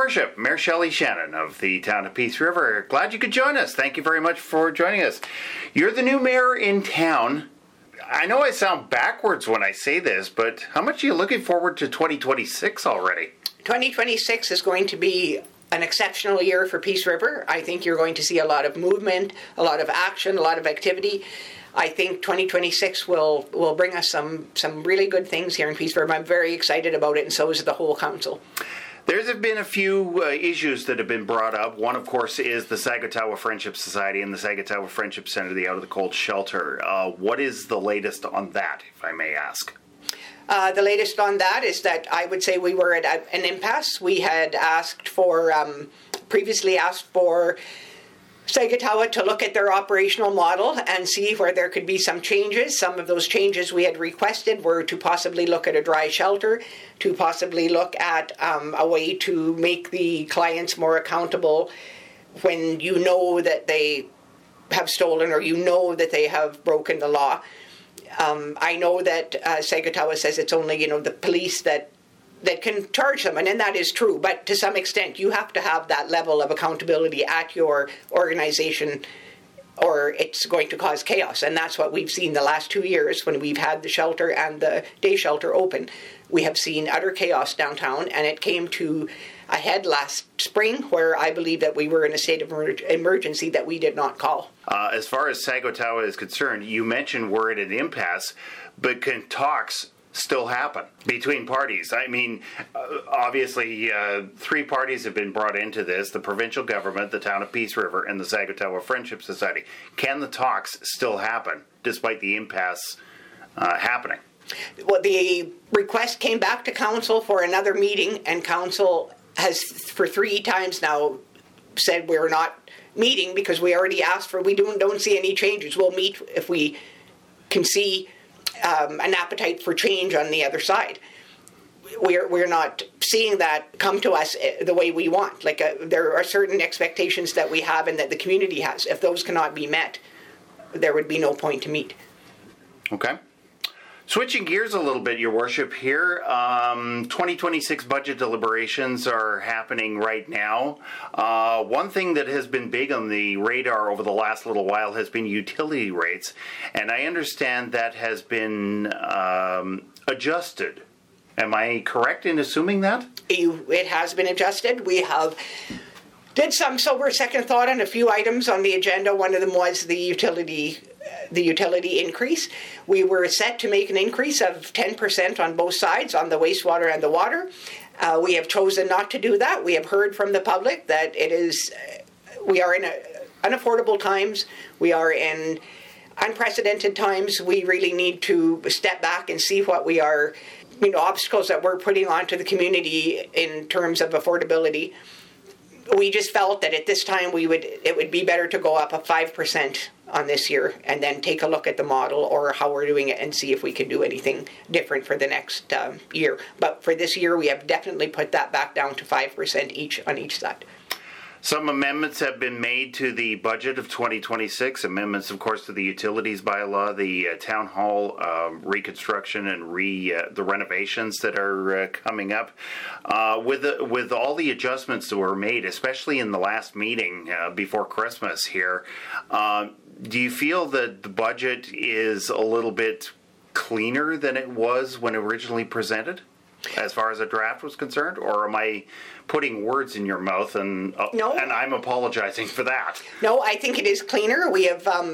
Worship, Mayor Shelley Shannon of the town of Peace River. Glad you could join us. Thank you very much for joining us. You're the new mayor in town. I know I sound backwards when I say this, but how much are you looking forward to 2026 already? 2026 is going to be an exceptional year for Peace River. I think you're going to see a lot of movement, a lot of action, a lot of activity. I think 2026 will bring us some really good things here in Peace River. I'm very excited about it, and so is the whole council. There's been a few issues that have been brought up. One, of course, is the Sagatawa Friendship Society and the Sagatawa Friendship Center, the Out of the Cold shelter. What is the latest on that, if I may ask? The latest on that is that I would say we were at an impasse. We had previously asked for Sagatawa to look at their operational model and see where there could be some changes. Some of those changes we had requested were to possibly look at a dry shelter, to possibly look at a way to make the clients more accountable when you know that they have stolen or you know that they have broken the law. I know that Sagatawa says it's only, the police that can charge them, and that is true. But to some extent, you have to have that level of accountability at your organization, or it's going to cause chaos. And that's what we've seen the last 2 years when we've had the shelter and the day shelter open. We have seen utter chaos downtown, and it came to a head last spring where I believe that we were in a state of emergency that we did not call. As far as Sagatawa is concerned, you mentioned we're at an impasse, but can talks still happen between parties? I mean, obviously, 3 parties have been brought into this: the provincial government, the town of Peace River, and the Sagatawa Friendship Society. Can the talks still happen despite the impasse happening? Well, the request came back to council for another meeting, and council has for 3 times now said we're not meeting because we already asked for. We don't see any changes. We'll meet if we can see an appetite for change on the other side. We're not seeing that come to us the way we want. There are certain expectations that we have and that the community has. If those cannot be met, there would be no point to meet. Okay. Switching gears a little bit, Your Worship, here. 2026 budget deliberations are happening right now. One thing that has been big on the radar over the last little while has been utility rates, and I understand that has been adjusted. Am I correct in assuming that? It has been adjusted. We have did some sober second thought on a few items on the agenda. One of them was the utility increase. We were set to make an increase of 10% on both sides, on the wastewater and the water. We have chosen not to do that. We have heard from the public that we are in unaffordable times. We are in unprecedented times. We really need to step back and see what we are, obstacles that we're putting onto the community in terms of affordability. We just felt that at this time it would be better to go up a 5% on this year and then take a look at the model or how we're doing it and see if we can do anything different for the next year. But for this year, we have definitely put that back down to 5% each on each side. Some amendments have been made to the budget of 2026. Amendments, of course, to the utilities bylaw, the town hall reconstruction, and the renovations that are coming up. With all the adjustments that were made, especially in the last meeting before Christmas here, do you feel that the budget is a little bit cleaner than it was when originally presented, as far as a draft was concerned? Or am I putting words in your mouth, and I'm apologizing for that? No, I think it is cleaner. We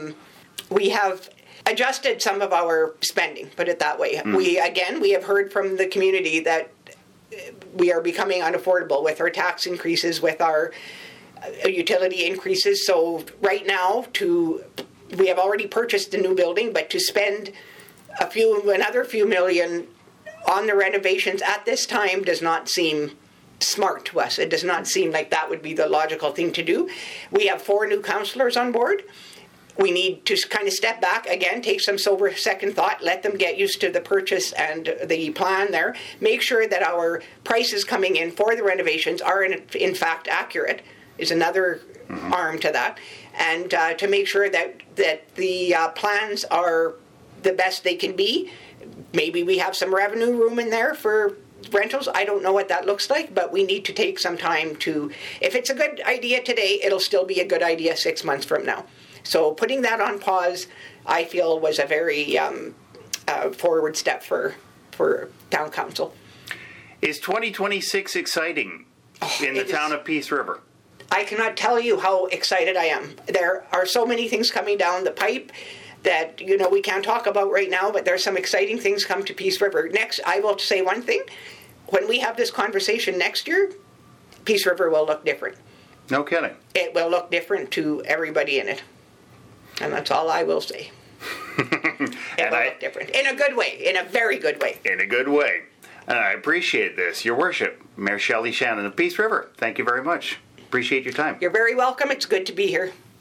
have adjusted some of our spending, put it that way. We have heard from the community that we are becoming unaffordable with our tax increases, with our utility increases. So right now, we have already purchased a new building, but to spend another few million on the renovations at this time does not seem smart to us. It does not seem like that would be the logical thing to do. We have 4 new councillors on board. We need to kind of step back again, take some sober second thought, let them get used to the purchase and the plan there, make sure that our prices coming in for the renovations are in fact accurate is another arm to that, and to make sure that the plans are the best they can be. Maybe we have some revenue room in there for rentals, I don't know what that looks like, but we need to take some time to, if it's a good idea today, it'll still be a good idea 6 months from now. So putting that on pause, I feel, was a very forward step for town council. Is 2026 exciting in the town of Peace River? I cannot tell you how excited I am. There are so many things coming down the pipe that, we can't talk about right now, but there's some exciting things come to Peace River. Next, I will say one thing. When we have this conversation next year, Peace River will look different. No kidding. It will look different to everybody in it. And that's all I will say. It will look different. In a good way. In a very good way. In a good way. And I appreciate this. Your worship, Mayor Shelley Shannon of Peace River, thank you very much. Appreciate your time. You're very welcome. It's good to be here.